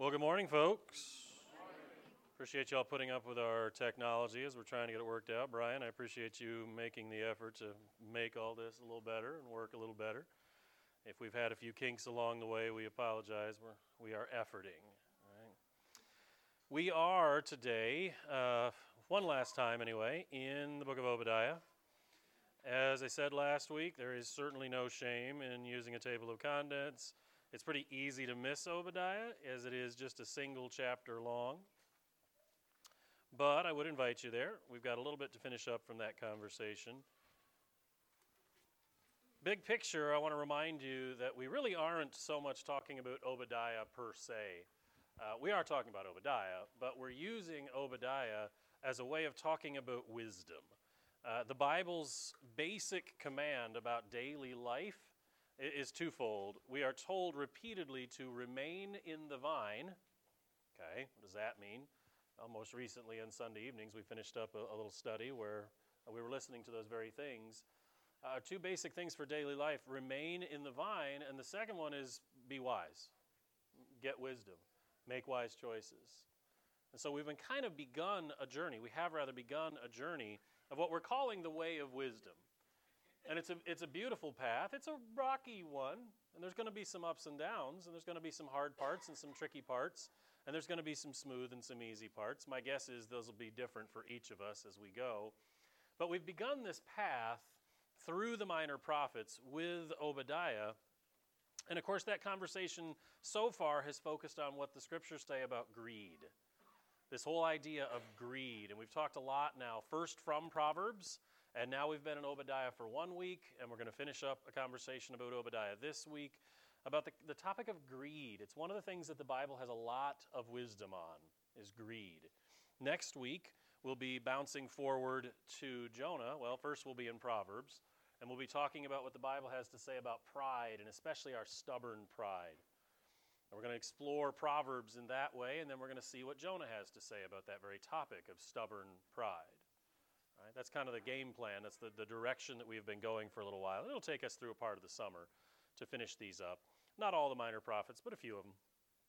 Well, good morning, folks. Appreciate y'all putting up with our technology as we're trying to get it worked out. Brian, I appreciate you making the effort to make all this a little better and work a little better. If we've had a few kinks along the way, we apologize. We are efforting. All right. We are today, one last time anyway, in the book of Obadiah. As I said last week, there is certainly no shame in using a table of contents. It's pretty easy to miss Obadiah, as it is just a single chapter long. But I would invite you there. We've got a little bit to finish up from that conversation. Big picture, I want to remind you that we really aren't so much talking about Obadiah per se. We are talking about Obadiah, but we're using Obadiah as a way of talking about wisdom. The Bible's basic command about daily life is twofold. We are told repeatedly to remain in the vine. Okay, what does that mean? Well, most recently on Sunday evenings, we finished up a little study where we were listening to those very things. Two basic things for daily life: remain in the vine, and the second one is be wise. Get wisdom. Make wise choices. And so we've begun a journey. We have rather begun a journey of what we're calling the way of wisdom. And it's a beautiful path. It's a rocky one, and there's going to be some ups and downs, and there's going to be some hard parts and some tricky parts, and there's going to be some smooth and some easy parts. My guess is those will be different for each of us as we go. But we've begun this path through the minor prophets with Obadiah. And of course, that conversation so far has focused on what the scriptures say about greed. This whole idea of greed. And we've talked a lot now, first from Proverbs, and now we've been in Obadiah for 1 week, and we're going to finish up a conversation about Obadiah this week, about the topic of greed. It's one of the things that the Bible has a lot of wisdom on, is greed. Next week, we'll be bouncing forward to Jonah. Well, first we'll be in Proverbs, and we'll be talking about what the Bible has to say about pride, and especially our stubborn pride. And we're going to explore Proverbs in that way, and then we're going to see what Jonah has to say about that very topic of stubborn pride. Right? That's kind of the game plan. That's the direction that we've been going for a little while. It'll take us through a part of the summer to finish these up. Not all the minor prophets, but a few of them.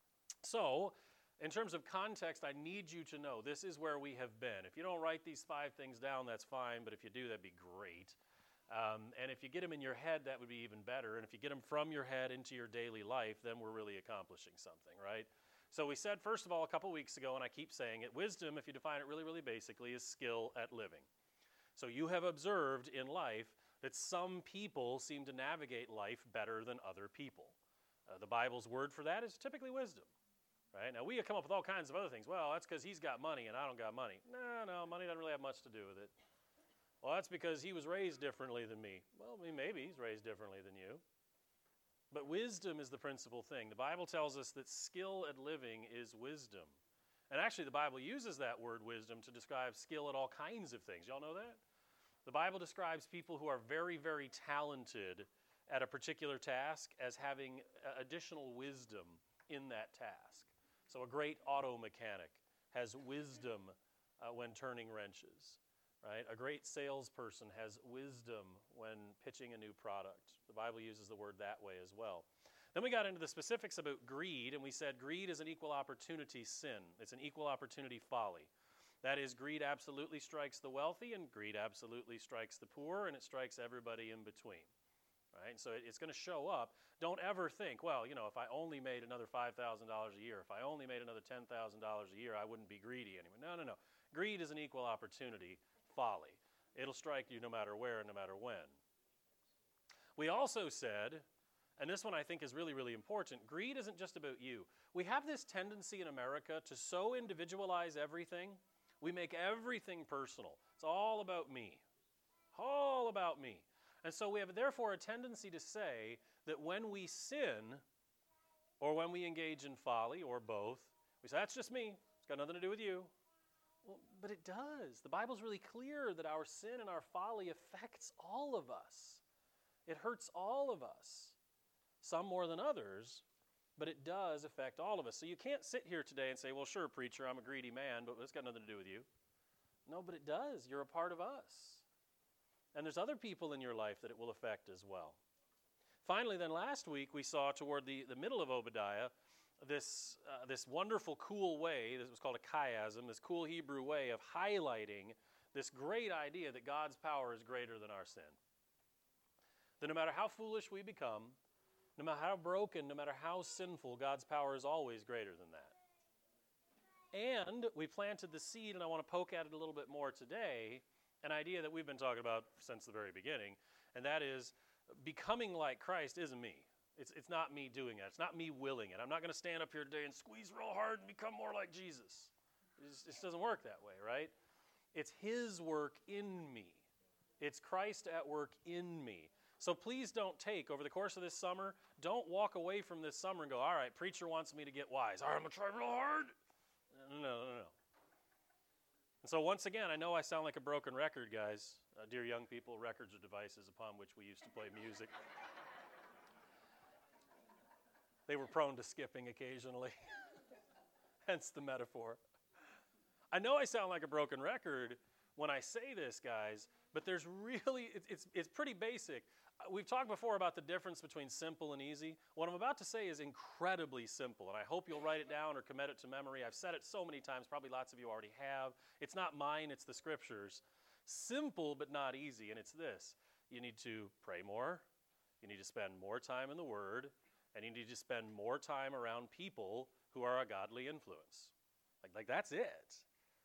So, in terms of context, I need you to know this is where we have been. If you don't write these 5 things down, that's fine, but if you do, that'd be great. And if you get them in your head, that would be even better. And if you get them from your head into your daily life, then we're really accomplishing something, right? So we said, first of all, a couple weeks ago, and I keep saying it, wisdom, if you define it really, really basically, is skill at living. So you have observed in life that some people seem to navigate life better than other people. The Bible's word for that is typically wisdom. Right? Now, we come up with all kinds of other things. Well, that's because he's got money and I don't got money. No, money doesn't really have much to do with it. Well, that's because he was raised differently than me. Well, maybe he's raised differently than you. But wisdom is the principal thing. The Bible tells us that skill at living is wisdom. And actually, the Bible uses that word wisdom to describe skill at all kinds of things. Y'all know that? The Bible describes people who are very, very talented at a particular task as having additional wisdom in that task. So a great auto mechanic has wisdom when turning wrenches. Right? A great salesperson has wisdom when pitching a new product. The Bible uses the word that way as well. Then we got into the specifics about greed, and we said greed is an equal opportunity sin. It's an equal opportunity folly. That is, greed absolutely strikes the wealthy, and greed absolutely strikes the poor, and it strikes everybody in between. Right? So it's going to show up. Don't ever think, well, if I only made another $5,000 a year, if I only made another $10,000 a year, I wouldn't be greedy anymore. No. Greed is an equal opportunity folly. It'll strike you no matter where and no matter when. We also said, and this one I think is really, really important, greed isn't just about you. We have this tendency in America to so individualize everything. We make everything personal. It's all about me. All about me. And so we have therefore a tendency to say that when we sin or when we engage in folly or both, we say, that's just me. It's got nothing to do with you. Well, but it does. The Bible's really clear that our sin and our folly affects all of us. It hurts all of us. Some more than others, but it does affect all of us. So you can't sit here today and say, well, sure, preacher, I'm a greedy man, but it's got nothing to do with you. No, but it does. You're a part of us. And there's other people in your life that it will affect as well. Finally, then last week, we saw toward the middle of Obadiah this wonderful, cool way, this was called a chiasm, this cool Hebrew way of highlighting this great idea that God's power is greater than our sin. That no matter how foolish we become, no matter how broken, no matter how sinful, God's power is always greater than that. And we planted the seed, and I want to poke at it a little bit more today, an idea that we've been talking about since the very beginning, and that is becoming like Christ isn't me. It's not me doing it. It's not me willing it. I'm not going to stand up here today and squeeze real hard and become more like Jesus. It doesn't work that way, right? It's His work in me. It's Christ at work in me. So please don't take, over the course of this summer, don't walk away from this summer and go, all right, preacher wants me to get wise. All right, I'm going to try real hard. No. And so once again, I know I sound like a broken record, guys. Dear young people, records are devices upon which we used to play music. They were prone to skipping occasionally, hence the metaphor. I know I sound like a broken record when I say this, guys, but there's really, it's pretty basic. We've talked before about the difference between simple and easy. What I'm about to say is incredibly simple, and I hope you'll write it down or commit it to memory. I've said it so many times, probably lots of you already have. It's not mine, it's the Scriptures. Simple but not easy, and it's this. You need to pray more, you need to spend more time in the Word, and you need to spend more time around people who are a godly influence. Like that's it.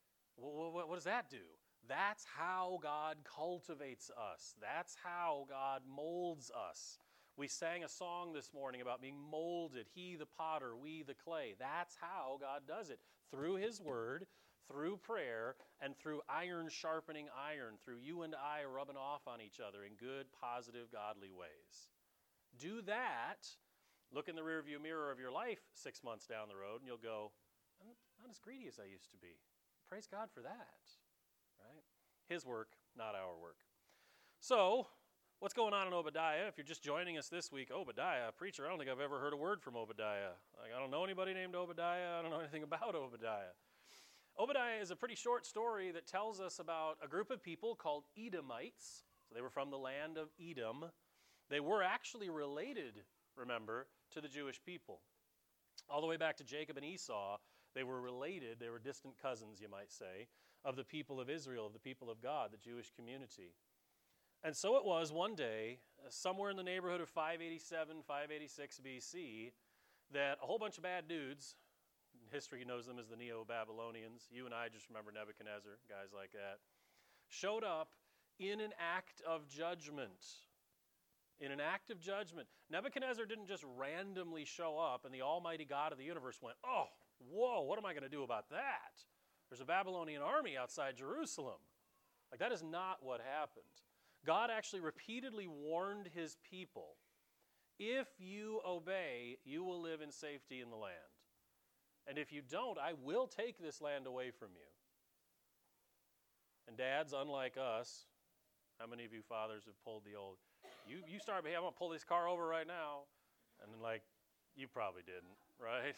What does that do? That's how God cultivates us. That's how God molds us. We sang a song this morning about being molded. He the potter, we the clay. That's how God does it. Through His Word, through prayer, and through iron sharpening iron, through you and I rubbing off on each other in good, positive, godly ways. Do that. Look in the rearview mirror of your life 6 months down the road, and you'll go, I'm not as greedy as I used to be. Praise God for that, right? His work, not our work. So, what's going on in Obadiah? If you're just joining us this week, Obadiah, preacher, I don't think I've ever heard a word from Obadiah. I don't know anybody named Obadiah. I don't know anything about Obadiah. Obadiah is a pretty short story that tells us about a group of people called Edomites. So they were from the land of Edom. They were actually related, remember, to the Jewish people. All the way back to Jacob and Esau, they were related, they were distant cousins, you might say, of the people of Israel, of the people of God, the Jewish community. And so it was one day, somewhere in the neighborhood of 587, 586 BC, that a whole bunch of bad dudes, history knows them as the Neo-Babylonians, you and I just remember Nebuchadnezzar, guys like that, showed up in an act of judgment. In an act of judgment. Nebuchadnezzar didn't just randomly show up and the almighty God of the universe went, oh, whoa, what am I going to do about that? There's a Babylonian army outside Jerusalem. Like, that is not what happened. God actually repeatedly warned His people, if you obey, you will live in safety in the land. And if you don't, I will take this land away from you. And dads, unlike us, how many of you fathers have pulled the old, you start behaving, I'm going to pull this car over right now. And then, like, you probably didn't, right?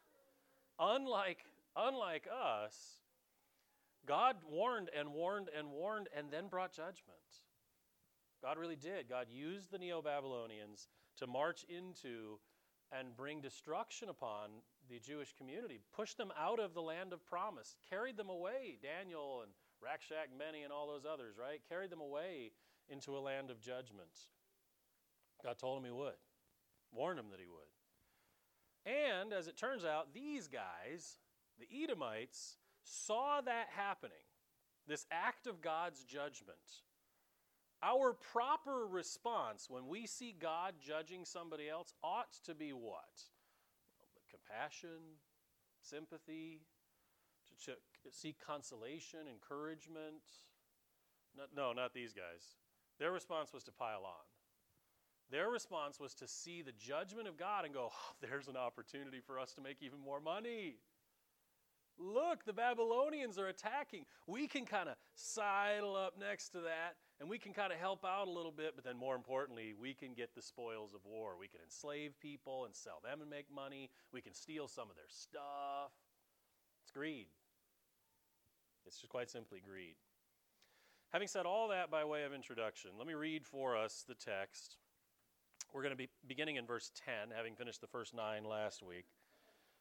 Unlike us, God warned and warned and warned and then brought judgment. God really did. God used the Neo-Babylonians to march into and bring destruction upon the Jewish community, pushed them out of the land of promise, carried them away, Daniel and Rakshak, Meni, and all those others, right? Carried them away into a land of judgment. God told him He would, warned him that He would. And as it turns out, these guys, the Edomites, saw that happening, this act of God's judgment. Our proper response when we see God judging somebody else ought to be what? Compassion, sympathy, to seek consolation, encouragement. No, not these guys. Their response was to pile on. Their response was to see the judgment of God and go, oh, there's an opportunity for us to make even more money. Look, the Babylonians are attacking. We can kind of sidle up next to that, and we can kind of help out a little bit, but then more importantly, we can get the spoils of war. We can enslave people and sell them and make money. We can steal some of their stuff. It's greed. It's just quite simply greed. Having said all that by way of introduction, let me read for us the text. We're going to be beginning in verse 10, having finished the first 9 last week.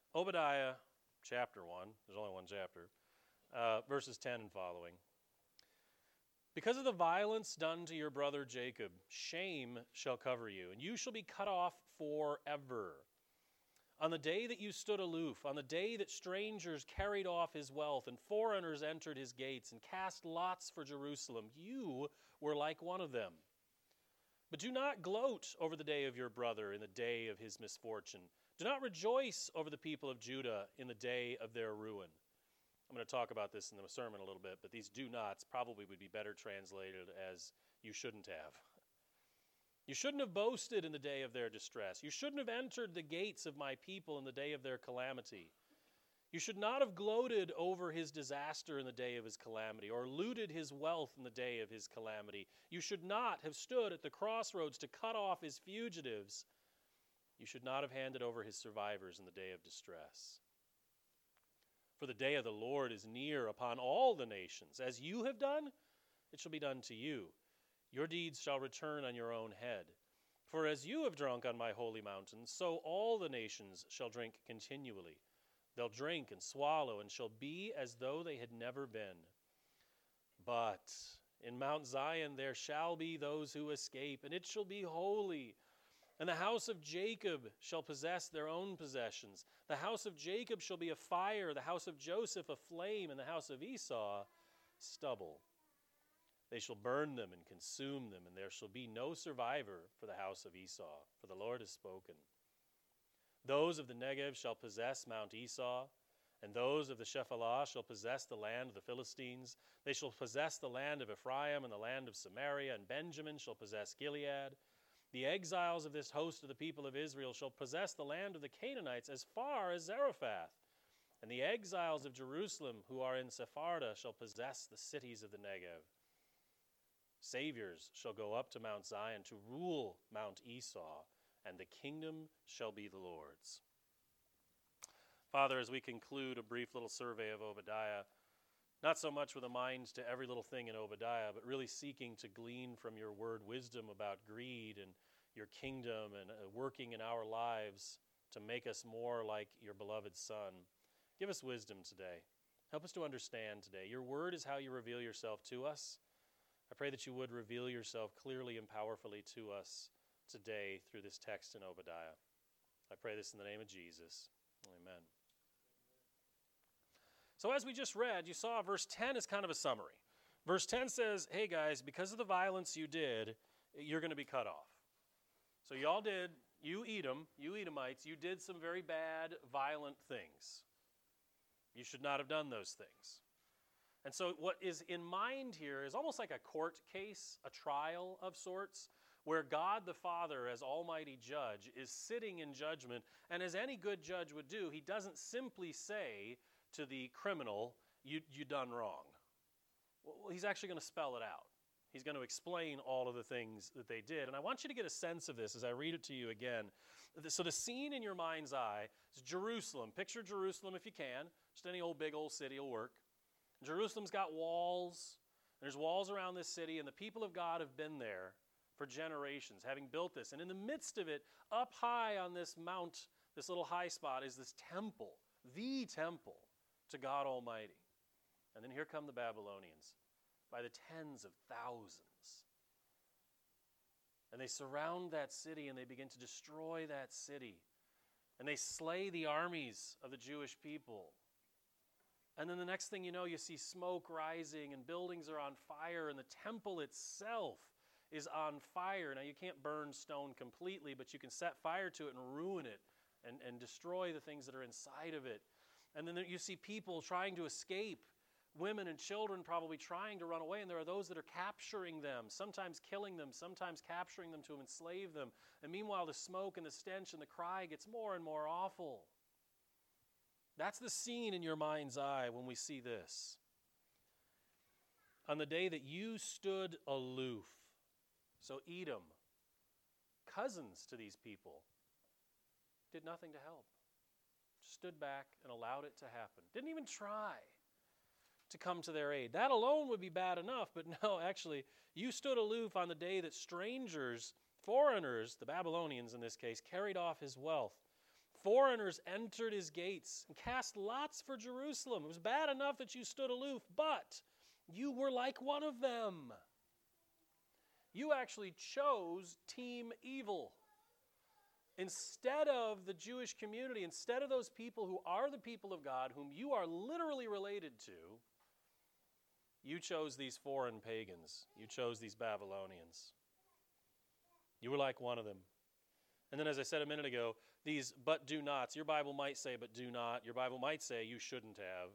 Obadiah chapter 1, there's only one chapter, verses 10 and following. Because of the violence done to your brother Jacob, shame shall cover you, and you shall be cut off forever. On the day that you stood aloof, on the day that strangers carried off his wealth and foreigners entered his gates and cast lots for Jerusalem, you were like one of them. But do not gloat over the day of your brother in the day of his misfortune. Do not rejoice over the people of Judah in the day of their ruin. I'm going to talk about this in the sermon a little bit, but these do nots probably would be better translated as you shouldn't have. You shouldn't have boasted in the day of their distress. You shouldn't have entered the gates of my people in the day of their calamity. You should not have gloated over his disaster in the day of his calamity, or looted his wealth in the day of his calamity. You should not have stood at the crossroads to cut off his fugitives. You should not have handed over his survivors in the day of distress. For the day of the Lord is near upon all the nations. As you have done, it shall be done to you. Your deeds shall return on your own head. For as you have drunk on my holy mountain, so all the nations shall drink continually. They'll drink and swallow and shall be as though they had never been. But in Mount Zion there shall be those who escape, and it shall be holy. And the house of Jacob shall possess their own possessions. The house of Jacob shall be a fire, the house of Joseph a flame, and the house of Esau stubble. They shall burn them and consume them, and there shall be no survivor for the house of Esau, for the Lord has spoken. Those of the Negev shall possess Mount Esau, and those of the Shephelah shall possess the land of the Philistines. They shall possess the land of Ephraim and the land of Samaria, and Benjamin shall possess Gilead. The exiles of this host of the people of Israel shall possess the land of the Canaanites as far as Zarephath. And the exiles of Jerusalem who are in Sepharda shall possess the cities of the Negev. Saviors shall go up to Mount Zion to rule Mount Esau, and the kingdom shall be the Lord's. Father, as we conclude a brief little survey of Obadiah, not so much with a mind to every little thing in Obadiah, but really seeking to glean from your word wisdom about greed and your kingdom and working in our lives to make us more like your beloved Son. Give us wisdom today. Help us to understand today. Your word is how you reveal yourself to us. I pray that you would reveal yourself clearly and powerfully to us today through this text in Obadiah. I pray this in the name of Jesus. Amen. So as we just read, you saw verse 10 is kind of a summary. Verse 10 says, hey guys, because of the violence you did, you're going to be cut off. So y'all did, you Edomites, you did some very bad, violent things. You should not have done those things. And so what is in mind here is almost like a court case, a trial of sorts, where God the Father, as almighty judge, is sitting in judgment. And as any good judge would do, he doesn't simply say to the criminal, you done wrong. Well, he's actually going to spell it out. He's going to explain all of the things that they did. And I want you to get a sense of this as I read it to you again. So the scene in your mind's eye is Jerusalem. Picture Jerusalem if you can. Just any old big old city will work. Jerusalem's got walls. There's walls around this city, and the people of God have been there for generations, having built this. And in the midst of it, up high on this mount, this little high spot, is this temple, the temple to God Almighty. And then here come the Babylonians by the tens of thousands. And they surround that city, and they begin to destroy that city. And they slay the armies of the Jewish people. And then the next thing you know, you see smoke rising and buildings are on fire and the temple itself is on fire. Now, you can't burn stone completely, but you can set fire to it and ruin it and destroy the things that are inside of it. And then you see people trying to escape, women and children probably trying to run away, and there are those that are capturing them, sometimes killing them, sometimes capturing them to enslave them. And meanwhile, the smoke and the stench and the cry gets more and more awful. That's the scene in your mind's eye when we see this. On the day that you stood aloof, so Edom, cousins to these people, did nothing to help. Stood back and allowed it to happen. Didn't even try to come to their aid. That alone would be bad enough, but no, actually, you stood aloof on the day that strangers, foreigners, the Babylonians in this case, carried off his wealth. Foreigners entered his gates and cast lots for Jerusalem. It was bad enough that you stood aloof, but you were like one of them. You actually chose team evil. Instead of the Jewish community, instead of those people who are the people of God, whom you are literally related to, you chose these foreign pagans. You chose these Babylonians. You were like one of them. And then, as I said a minute ago, these but do nots. Your Bible might say but do not. Your Bible might say you shouldn't have.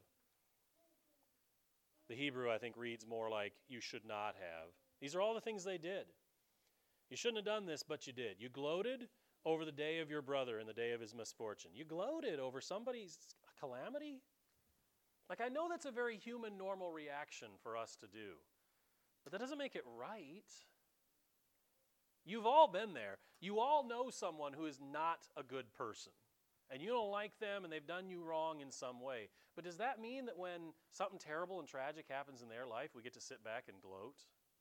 The Hebrew, I think, reads more like you should not have. These are all the things they did. You shouldn't have done this, but you did. You gloated over the day of your brother and the day of his misfortune. You gloated over somebody's calamity. Like, I know that's a very human, normal reaction for us to do, but that doesn't make it right. You've all been there. You all know someone who is not a good person, and you don't like them, and they've done you wrong in some way. But does that mean that when something terrible and tragic happens in their life, we get to sit back and gloat?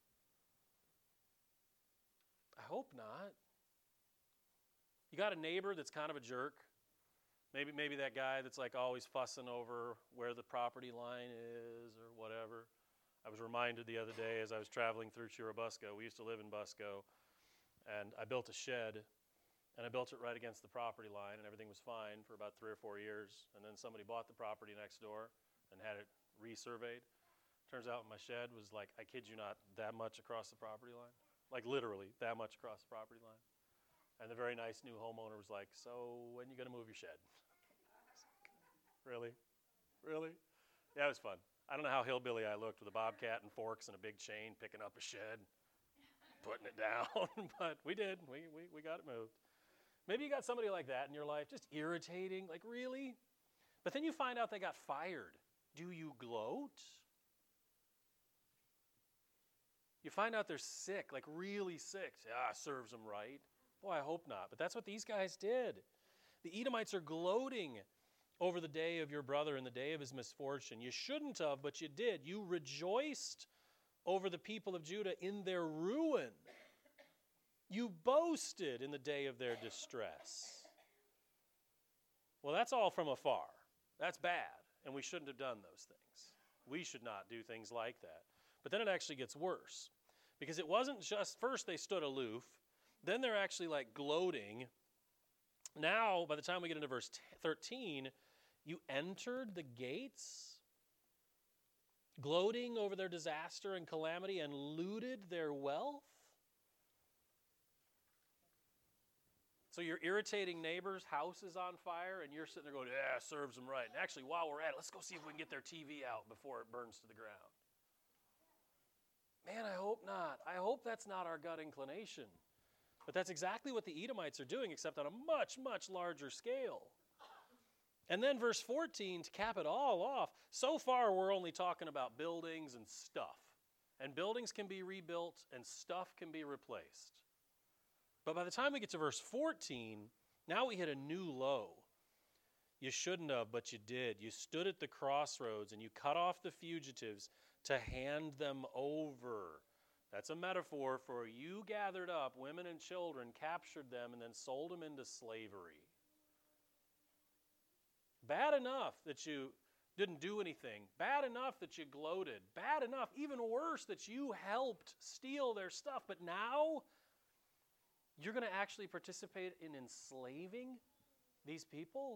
I hope not. You got a neighbor that's kind of a jerk. Maybe that guy that's like always fussing over where the property line is or whatever. I was reminded the other day as I was traveling through Churubusco. We used to live in Busco, and I built a shed, and I built it right against the property line, and everything was fine for about 3 or 4 years. And then somebody bought the property next door and had it resurveyed. Turns out my shed was like, I kid you not, that much across the property line. Like literally that much across the property line. And the very nice new homeowner was like, so when are you going to move your shed? Really? Really? Yeah, it was fun. I don't know how hillbilly I looked with a bobcat and forks and a big chain picking up a shed, putting it down, but we did. We got it moved. Maybe you got somebody like that in your life, just irritating, like really? But then you find out they got fired. Do you gloat? You find out they're sick, like really sick. Say, serves them right. Boy, I hope not. But that's what these guys did. The Edomites are gloating over the day of your brother and the day of his misfortune. You shouldn't have, but you did. You rejoiced over the people of Judah in their ruin. You boasted in the day of their distress. Well, that's all from afar. That's bad, and we shouldn't have done those things. We should not do things like that. But then it actually gets worse, because it wasn't just, first they stood aloof, then they're actually like gloating. Now, by the time we get into verse 13, you entered the gates, gloating over their disaster and calamity, and looted their wealth. So your irritating neighbor's house is on fire, and you're sitting there going, yeah, serves them right. And actually, while we're at it, let's go see if we can get their TV out before it burns to the ground. Man, I hope not. I hope that's not our gut inclination. But that's exactly what the Edomites are doing, except on a much, much larger scale. And then verse 14, to cap it all off, so far we're only talking about buildings and stuff. And buildings can be rebuilt and stuff can be replaced. But by the time we get to verse 14, now we hit a new low. You shouldn't have, but you did. You stood at the crossroads and you cut off the fugitives to hand them over. That's a metaphor for you gathered up women and children, captured them, and then sold them into slavery. Bad enough that you didn't do anything. Bad enough that you gloated. Bad enough, even worse, that you helped steal their stuff. But now you're going to actually participate in enslaving these people?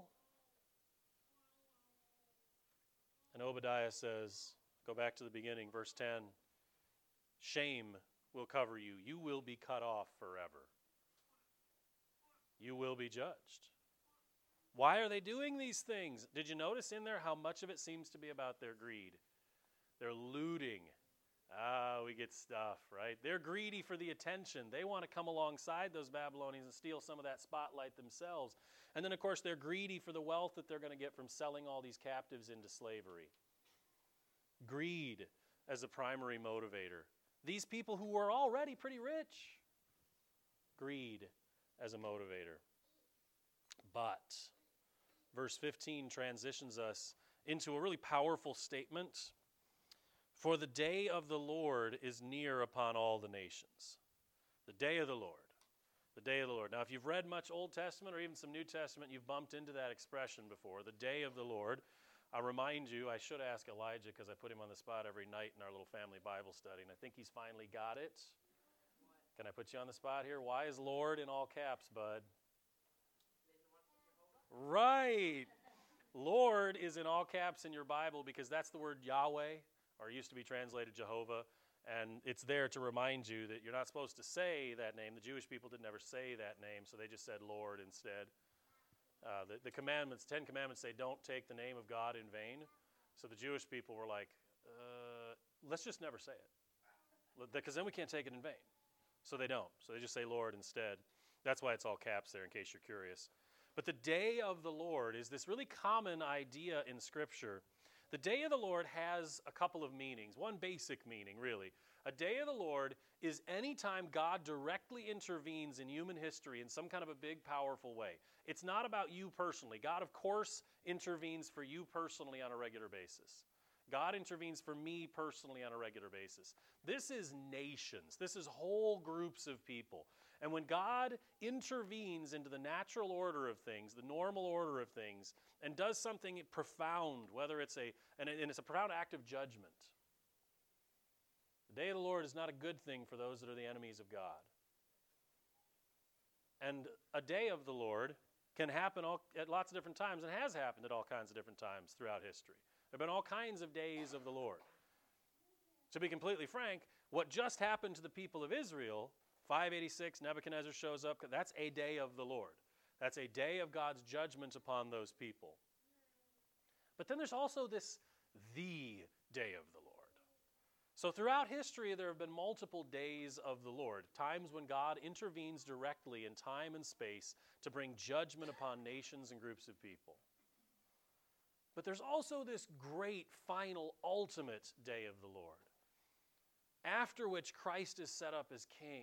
And Obadiah says, go back to the beginning, verse 10. Shame will cover you. You will be cut off forever. You will be judged. Why are they doing these things? Did you notice in there how much of it seems to be about their greed? They're looting. We get stuff, right? They're greedy for the attention. They want to come alongside those Babylonians and steal some of that spotlight themselves. And then, of course, they're greedy for the wealth that they're going to get from selling all these captives into slavery. Greed as a primary motivator. These people who were already pretty rich. Greed as a motivator. But verse 15 transitions us into a really powerful statement. For the day of the Lord is near upon all the nations. The day of the Lord. The day of the Lord. Now, if you've read much Old Testament or even some New Testament, you've bumped into that expression before, the day of the Lord. I'll remind you, I should ask Elijah because I put him on the spot every night in our little family Bible study, and I think he's finally got it. Can I put you on the spot here? Why is Lord in all caps, bud? Right. Lord is in all caps in your Bible because that's the word Yahweh, or used to be translated Jehovah. And it's there to remind you that you're not supposed to say that name. The Jewish people didn't ever say that name, so they just said Lord instead. The commandments, 10 commandments say don't take the name of God in vain. So the Jewish people were like, let's just never say it, because then we can't take it in vain. So they don't. So they just say Lord instead. That's why it's all caps there in case you're curious. But the day of the Lord is this really common idea in Scripture. The day of the Lord has a couple of meanings, one basic meaning, really. A day of the Lord is any time God directly intervenes in human history in some kind of a big, powerful way. It's not about you personally. God, of course, intervenes for you personally on a regular basis. God intervenes for me personally on a regular basis. This is nations. This is whole groups of people. And when God intervenes into the natural order of things, the normal order of things, and does something profound, whether it's it's a profound act of judgment, the day of the Lord is not a good thing for those that are the enemies of God. And a day of the Lord can happen at lots of different times, and has happened at all kinds of different times throughout history. There have been all kinds of days of the Lord. To be completely frank, what just happened to the people of Israel, 586, Nebuchadnezzar shows up, that's a day of the Lord. That's a day of God's judgment upon those people. But then there's also the day of the Lord. So throughout history, there have been multiple days of the Lord, times when God intervenes directly in time and space to bring judgment upon nations and groups of people. But there's also this great, final, ultimate day of the Lord, after which Christ is set up as king.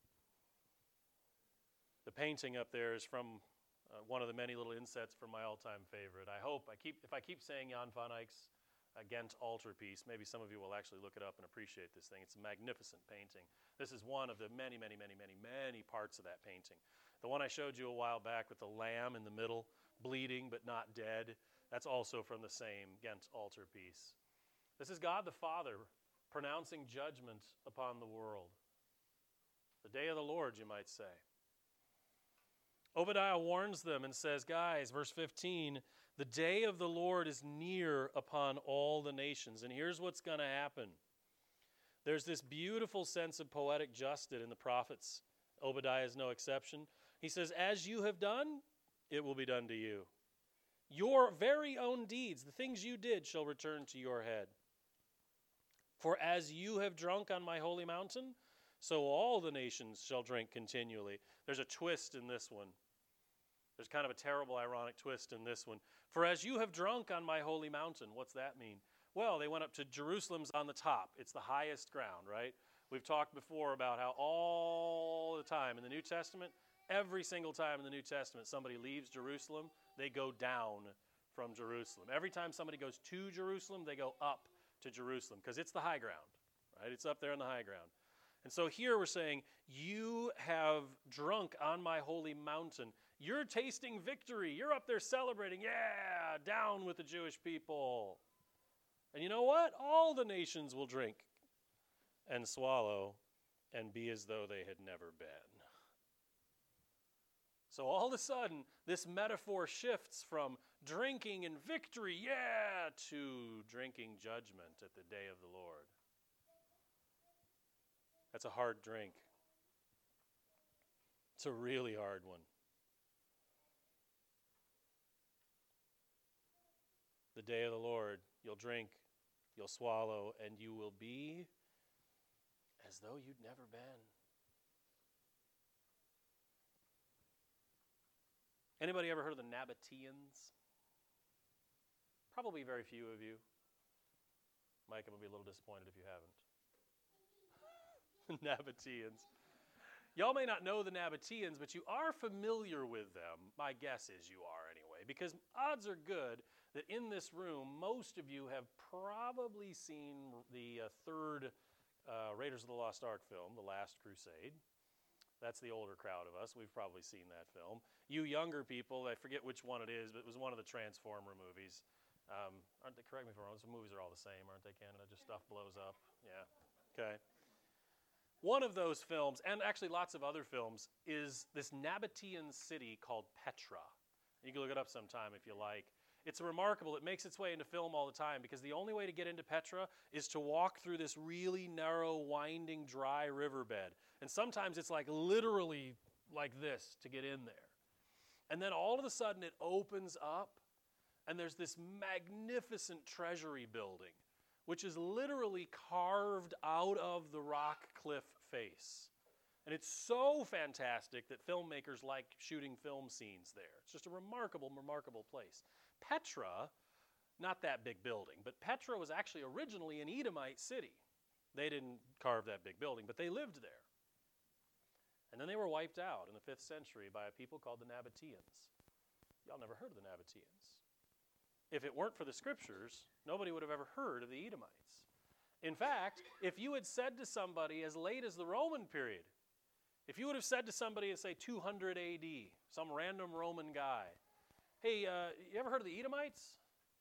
The painting up there is from one of the many little insets from my all-time favorite. If I keep saying Jan van Eyck's Ghent altarpiece, maybe some of you will actually look it up and appreciate this thing. It's a magnificent painting. This is one of the many, many, many, many, many parts of that painting. The one I showed you a while back with the lamb in the middle, bleeding but not dead, that's also from the same Ghent altarpiece. This is God the Father pronouncing judgment upon the world. The day of the Lord, you might say. Obadiah warns them and says, guys, verse 15, the day of the Lord is near upon all the nations. And here's what's going to happen. There's this beautiful sense of poetic justice in the prophets. Obadiah is no exception. He says, as you have done, it will be done to you. Your very own deeds, the things you did, shall return to your head. For as you have drunk on my holy mountain, so all the nations shall drink continually. There's a twist in this one. There's kind of a terrible, ironic twist in this one. For as you have drunk on my holy mountain, what's that mean? Well, they went up to Jerusalem's on the top. It's the highest ground, right? We've talked before about how all the time in the New Testament, every single time in the New Testament, somebody leaves Jerusalem, they go down from Jerusalem. Every time somebody goes to Jerusalem, they go up to Jerusalem, because it's the high ground, right? It's up there on the high ground. And so here we're saying, you have drunk on my holy mountain. You're tasting victory. You're up there celebrating. Yeah, down with the Jewish people. And you know what? All the nations will drink and swallow and be as though they had never been. So all of a sudden, this metaphor shifts from drinking and victory, yeah, to drinking judgment at the day of the Lord. That's a hard drink. It's a really hard one. The day of the Lord, you'll drink, you'll swallow, and you will be as though you'd never been. Anybody ever heard of the Nabateans? Probably very few of you. Mike, I'm going to be a little disappointed if you haven't. Nabateans. Y'all may not know the Nabateans, but you are familiar with them. My guess is you are anyway, because odds are good that in this room, most of you have probably seen the third Raiders of the Lost Ark film, The Last Crusade. That's the older crowd of us. We've probably seen that film. You younger people, I forget which one it is, but it was one of the Transformer movies. Aren't they, correct me if I'm wrong, those movies are all the same, aren't they, Canada? Just stuff blows up. Yeah. Okay. One of those films, and actually lots of other films, is this Nabatean city called Petra. You can look it up sometime if you like. It's remarkable. It makes its way into film all the time because the only way to get into Petra is to walk through this really narrow, winding, dry riverbed. And sometimes it's like literally like this to get in there. And then all of a sudden it opens up and there's this magnificent treasury building, which is literally carved out of the rock cliff face. And it's so fantastic that filmmakers like shooting film scenes there. It's just a remarkable, remarkable place. Petra, not that big building, but Petra was actually originally an Edomite city. They didn't carve that big building, but they lived there. And then they were wiped out in the 5th century by a people called the Nabateans. Y'all never heard of the Nabateans. If it weren't for the scriptures, nobody would have ever heard of the Edomites. In fact, if you had said to somebody as late as the Roman period, if you would have said to somebody in, say, 200 AD, some random Roman guy, hey, you ever heard of the Edomites?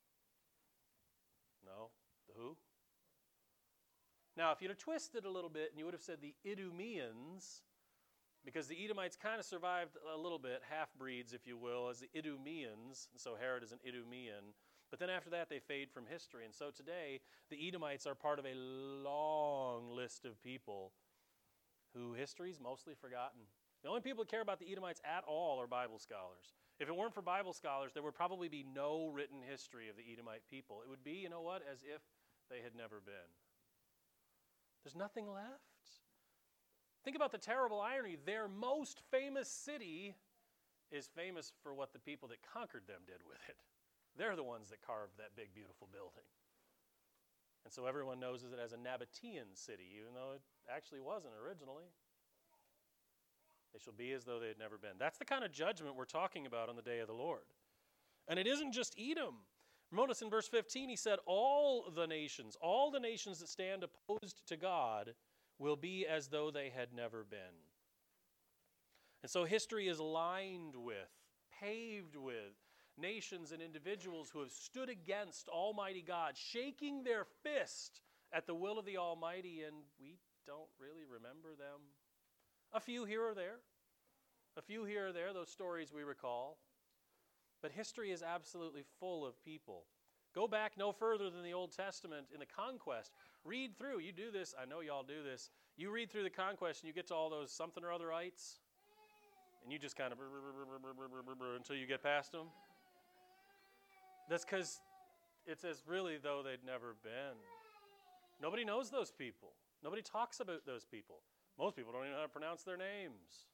No. The who? Now, if you'd have twisted a little bit and you would have said the Idumeans, because the Edomites kind of survived a little bit, half-breeds, if you will, as the Idumeans, and so Herod is an Idumean. But then after that, they fade from history. And so today, the Edomites are part of a long list of people who history's mostly forgotten. The only people who care about the Edomites at all are Bible scholars. If it weren't for Bible scholars, there would probably be no written history of the Edomite people. It would be, you know what, as if they had never been. There's nothing left. Think about the terrible irony. Their most famous city is famous for what the people that conquered them did with it. They're the ones that carved that big, beautiful building. And so everyone knows it as a Nabatean city, even though it actually wasn't originally. They shall be as though they had never been. That's the kind of judgment we're talking about on the day of the Lord. And it isn't just Edom. Notice in verse 15, he said, all the nations that stand opposed to God will be as though they had never been. And so history is lined with, paved with, nations and individuals who have stood against Almighty God, shaking their fist at the will of the Almighty, and we don't really remember them. A few here or there. A few here or there, those stories we recall. But history is absolutely full of people. Go back no further than the Old Testament in the conquest. Read through. You do this. I know y'all do this. You read through the conquest and you get to all those something or otherites, and you just kind of until you get past them. That's because it's as really though they'd never been. Nobody knows those people. Nobody talks about those people. Most people don't even know how to pronounce their names.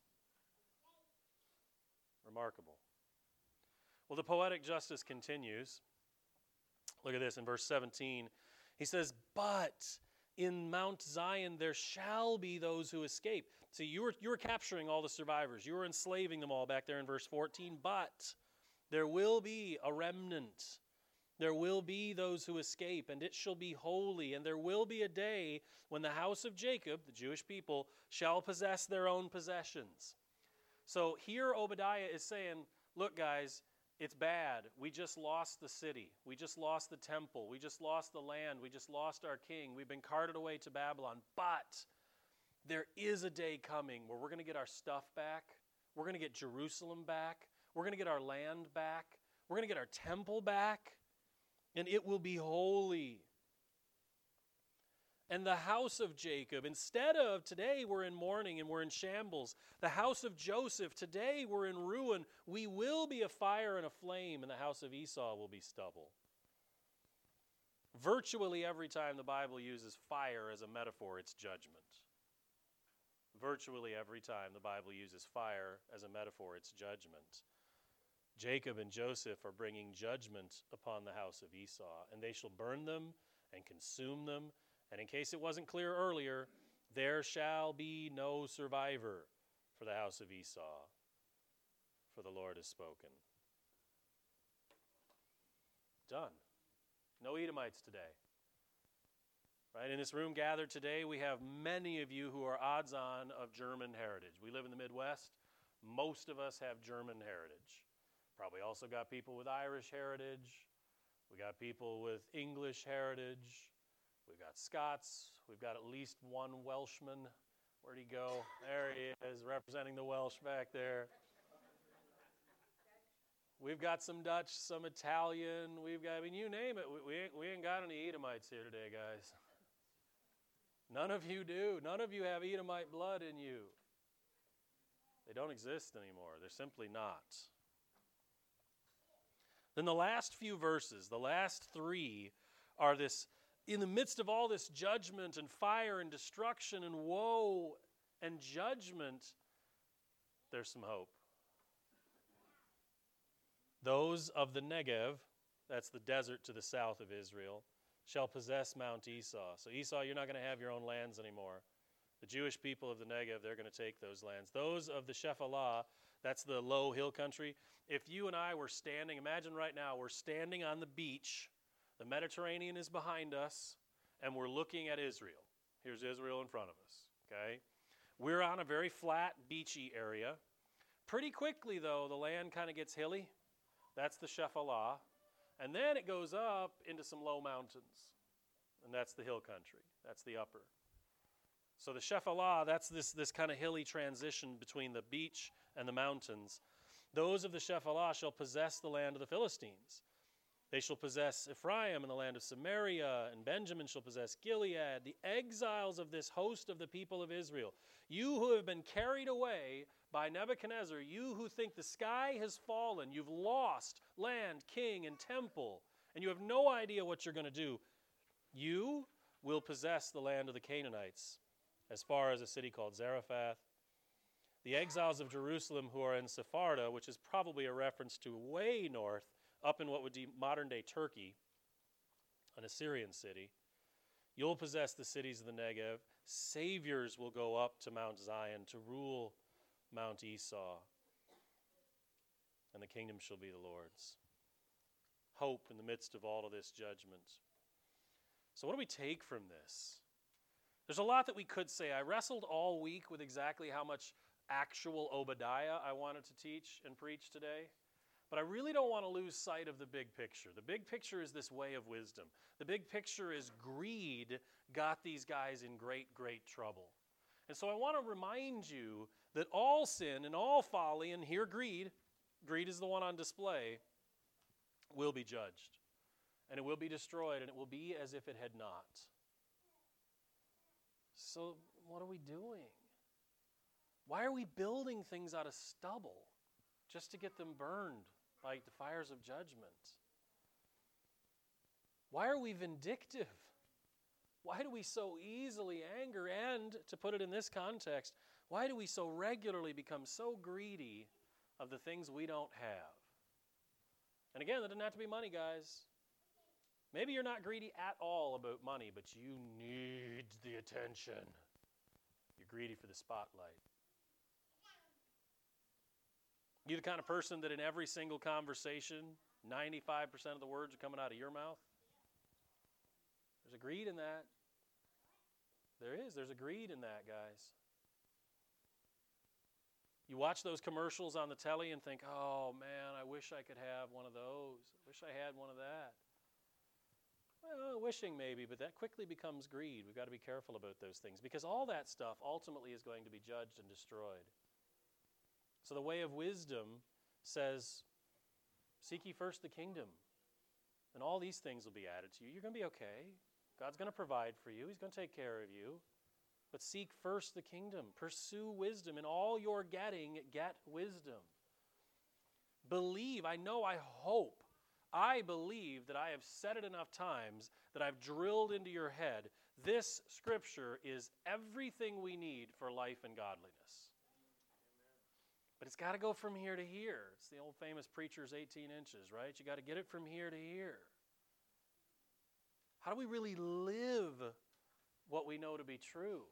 Remarkable. Well, the poetic justice continues. Look at this in verse 17. He says, but in Mount Zion there shall be those who escape. See, you were capturing all the survivors. You were enslaving them all back there in verse 14. But there will be a remnant. There will be those who escape, and it shall be holy. And there will be a day when the house of Jacob, the Jewish people, shall possess their own possessions. So here Obadiah is saying, look guys, it's bad. We just lost the city. We just lost the temple. We just lost the land. We just lost our king. We've been carted away to Babylon. But there is a day coming where we're going to get our stuff back. We're going to get Jerusalem back. We're going to get our land back. We're going to get our temple back. And it will be holy. And the house of Jacob, instead of today we're in mourning and we're in shambles, the house of Joseph, today we're in ruin. We will be a fire and a flame, and the house of Esau will be stubble. Virtually every time the Bible uses fire as a metaphor, it's judgment. Virtually every time the Bible uses fire as a metaphor, it's judgment. Jacob and Joseph are bringing judgment upon the house of Esau, and they shall burn them and consume them. And in case it wasn't clear earlier, there shall be no survivor for the house of Esau, for the Lord has spoken. Done. No Edomites today. Right? In this room gathered today, we have many of you who are odds-on of German heritage. We live in the Midwest. Most of us have German heritage. Probably also got people with Irish heritage. We got people with English heritage. We've got Scots. We've got at least one Welshman. Where'd he go? There he is, representing the Welsh back there. We've got some Dutch, some Italian. We've got, I mean, you name it. We ain't got any Edomites here today, guys. None of you do. None of you have Edomite blood in you. They don't exist anymore. They're simply not. Then the last few verses, the last three, are this, in the midst of all this judgment and fire and destruction and woe and judgment, there's some hope. Those of the Negev, that's the desert to the south of Israel, shall possess Mount Esau. So Esau, you're not going to have your own lands anymore. The Jewish people of the Negev, they're going to take those lands. Those of the Shephelah, that's the low hill country. If you and I were standing, imagine right now, we're standing on the beach, the Mediterranean is behind us, and we're looking at Israel. Here's Israel in front of us, okay? We're on a very flat, beachy area. Pretty quickly, though, the land kind of gets hilly. That's the Shephelah. And then it goes up into some low mountains. And that's the hill country. That's the upper. So the Shephelah, that's this kind of hilly transition between the beach and the mountains. Those of the Shephelah shall possess the land of the Philistines. They shall possess Ephraim and the land of Samaria, and Benjamin shall possess Gilead, the exiles of this host of the people of Israel. You who have been carried away by Nebuchadnezzar, you who think the sky has fallen, you've lost land, king, and temple, and you have no idea what you're going to do, you will possess the land of the Canaanites, as far as a city called Zarephath. The exiles of Jerusalem who are in Sepharda, which is probably a reference to way north, up in what would be modern-day Turkey, an Assyrian city. You'll possess the cities of the Negev. Saviors will go up to Mount Zion to rule Mount Esau, and the kingdom shall be the Lord's. Hope in the midst of all of this judgment. So what do we take from this? There's a lot that we could say. I wrestled all week with exactly how much actual Obadiah I wanted to teach and preach today. But I really don't want to lose sight of the big picture. The big picture is this way of wisdom. The big picture is greed got these guys in great, great trouble. And so I want to remind you that all sin and all folly, and here greed is the one on display, will be judged. And it will be destroyed, and it will be as if it had not. So what are we doing? Why are we building things out of stubble just to get them burned like the fires of judgment? Why are we vindictive? Why do we so easily anger? And, to put it in this context, why do we so regularly become so greedy of the things we don't have? And again, that doesn't have to be money, guys. Maybe you're not greedy at all about money, but you need the attention. You're greedy for the spotlight. You the kind of person that in every single conversation, 95% of the words are coming out of your mouth? There's a greed in that. There's a greed in that, guys. You watch those commercials on the telly and think, oh man, I wish I could have one of those. I wish I had one of that. Well, wishing maybe, but that quickly becomes greed. We've got to be careful about those things because all that stuff ultimately is going to be judged and destroyed. So the way of wisdom says, seek ye first the kingdom, and all these things will be added to you. You're going to be okay. God's going to provide for you. He's going to take care of you. But seek first the kingdom. Pursue wisdom. In all you're getting, get wisdom. Believe. I believe that I have said it enough times that I've drilled into your head. This scripture is everything we need for life and godliness. But it's got to go from here to here. It's the old famous preacher's 18 inches, right? You got to get it from here to here. How do we really live what we know to be true?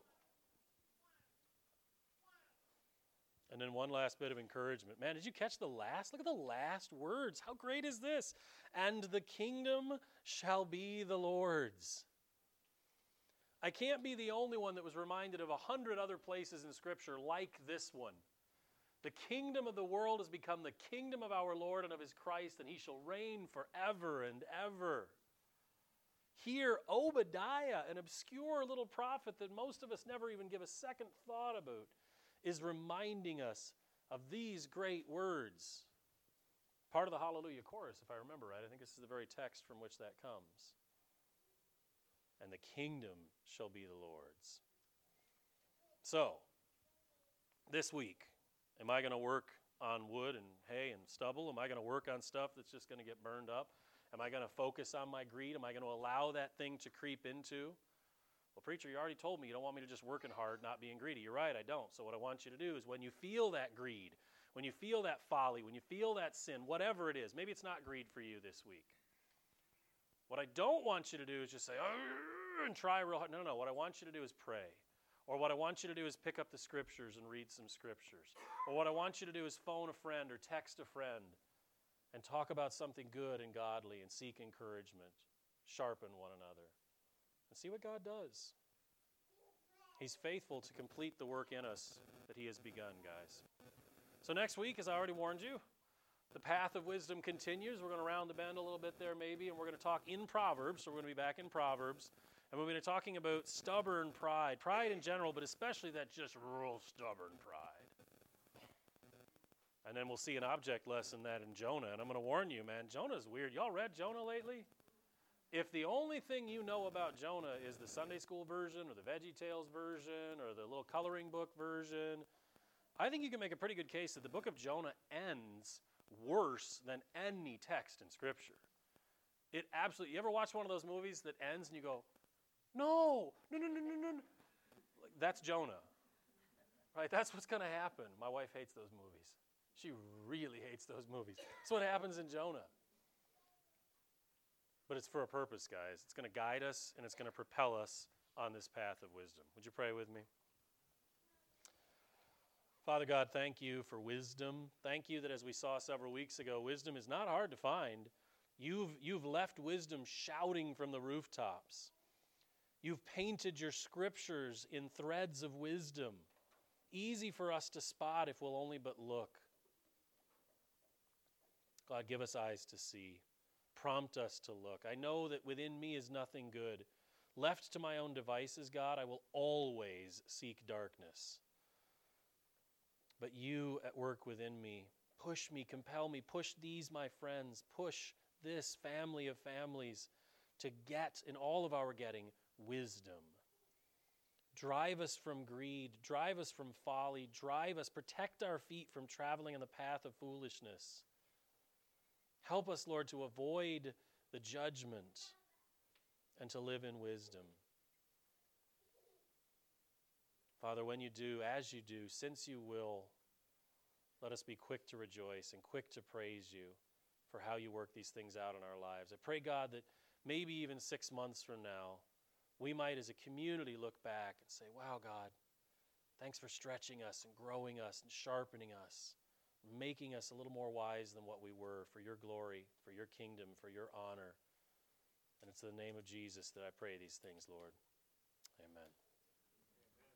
And then one last bit of encouragement. Man, did you catch the last? Look at the last words. How great is this? And the kingdom shall be the Lord's. I can't be the only one that was reminded of 100 other places in Scripture like this one. The kingdom of the world has become the kingdom of our Lord and of his Christ, and he shall reign forever and ever. Here, Obadiah, an obscure little prophet that most of us never even give a second thought about, is reminding us of these great words. Part of the Hallelujah chorus, if I remember right. I think this is the very text from which that comes. And the kingdom shall be the Lord's. So, this week, am I going to work on wood and hay and stubble? Am I going to work on stuff that's just going to get burned up? Am I going to focus on my greed? Am I going to allow that thing to creep into? Well, preacher, you already told me you don't want me to just working hard, not being greedy. You're right, I don't. So what I want you to do is when you feel that greed, when you feel that folly, when you feel that sin, whatever it is, maybe it's not greed for you this week. What I don't want you to do is just say, and try real hard. No. What I want you to do is pray. Or what I want you to do is pick up the Scriptures and read some Scriptures. Or what I want you to do is phone a friend or text a friend and talk about something good and godly and seek encouragement. Sharpen one another. And see what God does. He's faithful to complete the work in us that he has begun, guys. So next week, as I already warned you, the path of wisdom continues. We're going to round the bend a little bit there maybe, and we're going to talk in Proverbs. So we're going to be back in Proverbs. And we're going to be talking about stubborn pride. Pride in general, but especially that just real stubborn pride. And then we'll see an object lesson that in Jonah. And I'm going to warn you, man, Jonah's weird. Y'all read Jonah lately? If the only thing you know about Jonah is the Sunday school version or the VeggieTales version or the little coloring book version, I think you can make a pretty good case that the book of Jonah ends worse than any text in Scripture. It absolutely, you ever watch one of those movies that ends and you go, no. Like, that's Jonah. Right? That's what's going to happen. My wife hates those movies. She really hates those movies. That's what happens in Jonah. But it's for a purpose, guys. It's going to guide us and it's going to propel us on this path of wisdom. Would you pray with me? Father God, thank you for wisdom. Thank you that as we saw several weeks ago, wisdom is not hard to find. You've left wisdom shouting from the rooftops. You've painted your Scriptures in threads of wisdom. Easy for us to spot if we'll only but look. God, give us eyes to see. Prompt us to look. I know that within me is nothing good. Left to my own devices, God, I will always seek darkness. But you at work within me, push me, compel me, push these, my friends, push this family of families to get, in all of our getting, wisdom. Drive us from greed, drive us from folly, drive us, protect our feet from traveling on the path of foolishness. Help us, Lord, to avoid the judgment and to live in wisdom. Father, when you do, as you do, since you will, let us be quick to rejoice and quick to praise you for how you work these things out in our lives. I pray, God, that maybe even 6 months from now, we might as a community look back and say, wow, God, thanks for stretching us and growing us and sharpening us, making us a little more wise than what we were for your glory, for your kingdom, for your honor. And it's in the name of Jesus that I pray these things, Lord. Amen.